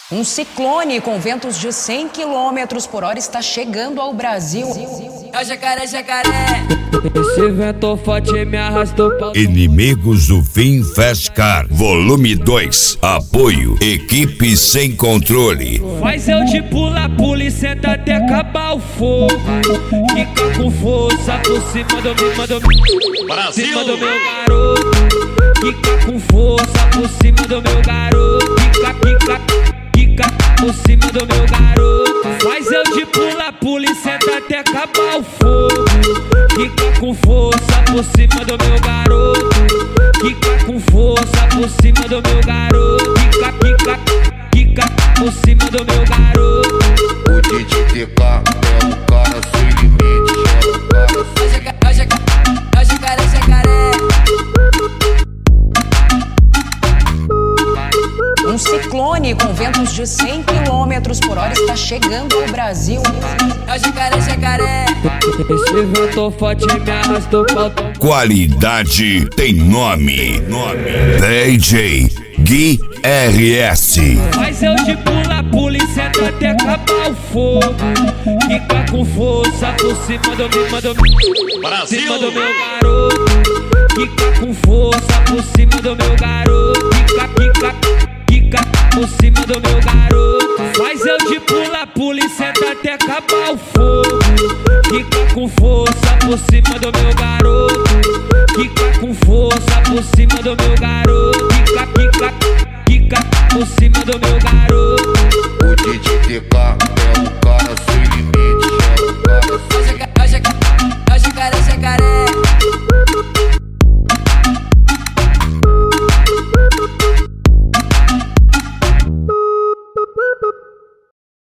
Um ciclone com ventos de 100 km por hora está chegando ao Brasil. É o jacaré, jacaré. Esse vento forte me arrastou pra... Inimigos do Fim Fescar, volume 2. Apoio, equipe sem controle. Faz eu de pula, senta até acabar o fogo. Fica com força por cima do meu Brasil. cima do meu garoto. Fica com força por cima do meu garoto. Fica por cima do meu garoto. Faz eu de pula, senta até acabar o fogo. Fica com força por cima do meu garoto. Fica com força por cima do meu garoto. Fica por cima do meu garoto. O DJ TK é o cara sem limite, é o cara sem... É o jacaré, jacaré. Um ciclone com ventos de 100 km por hora está chegando ao Brasil. É o jacaré, jacaré. Esse vento forte me arrastou pra... Qualidade tem nome. DJ Gui RS. Faz eu de pula, senta até acabar o fogo. Fica com força por cima do meu Brasil. cima do meu garoto. Fica com força por cima do meu garoto. Fica por cima do meu garoto. Faz eu de pula, senta até acabar o fogo. Fica com força por cima do meu garoto. Fica com força por cima do meu garoto. Fica por cima do meu garoto. O DJ TK é o cara sem limite, é o cara sem... É o jacaré, jacaré.